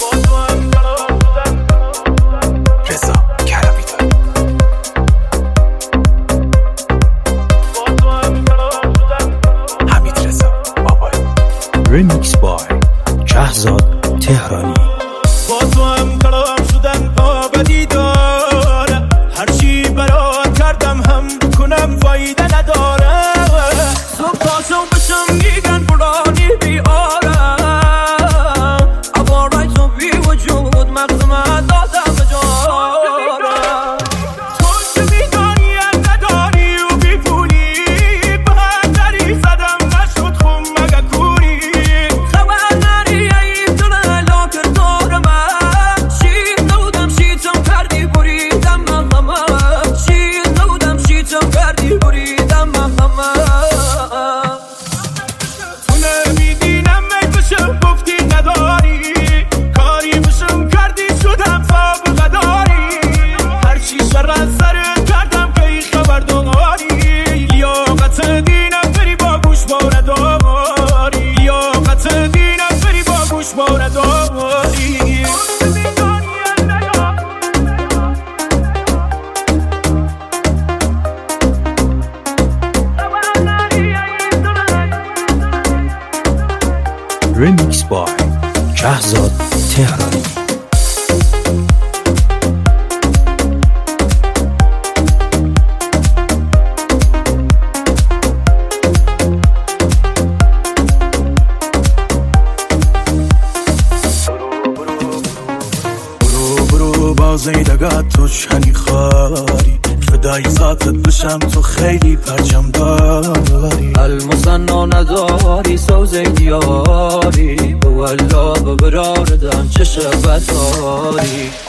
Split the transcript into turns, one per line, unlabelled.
ریمیکس بای شهزاد تهرانی.
با تو هم قرار شدن آبدی داره، هرچی برات کردم هم کنم فایده نداره. صبح تا شب بشم میگن فلانی بیارم، عبارای تو بی وجود مغزم دادم به جارم. تو که میدانی نداری و بی پولی، به دری زدم نشد خون مگه کوری. خبر نری این دونه لاکر دور من، شیر نودم شیطم کردی بریدم من همه، شیر نودم شیطم کردی بریدم من همه. تو نمیدینم میکشم گفتی نداری، کاری بشم کردی شدم فوق داری. هرچی شر از سرت کردم که ای خبر داری، لیاقت دینم بری با گوش باره داری، لیاقت دینم بری با گوش باره داری.
ریمیکس بای شهزاد تهرانی.
برو بازیدگاه تو شنی خاری، فدای ذاتت بشم تو خیلی پرچم داری. المصنع نداری سوزه دیاری، به والله به براردم چه شبت داری.